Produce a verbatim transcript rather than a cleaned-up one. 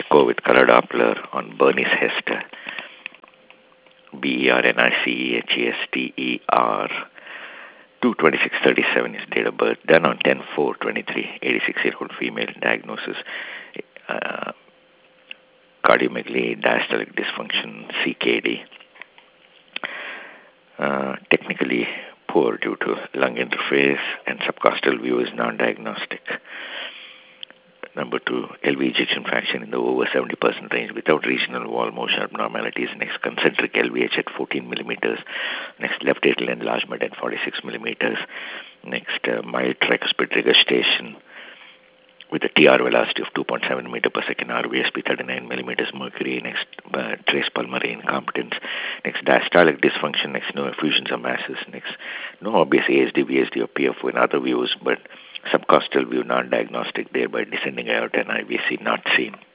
echo with color Doppler on Bernice Hester. B E R N I C E H E S T E R. two twenty-six thirty-seven is date of birth. Done on ten four twenty-three. eighty-six-year-old female. Diagnosis. Uh, cardiomegaly, diastolic dysfunction, C K D. Uh, technically poor due to lung interface, and subcostal view is non-diagnostic. Number two, L V ejection fraction in the over seventy percent range without regional wall motion abnormalities. Next, concentric L V H at fourteen millimeters. Next, left atrial enlargement at forty-six millimeters. Next, uh, mild tricuspid regurgitation with a T R velocity of two point seven meter per second, R V S P thirty-nine millimeters mercury. Next, uh, trace pulmonary incompetence. Next, diastolic dysfunction. Next, no effusions or masses. Next, no obvious A S D, V S D, or P F O in other views, but subcostal view non-diagnostic, thereby descending aorta and I V C not seen.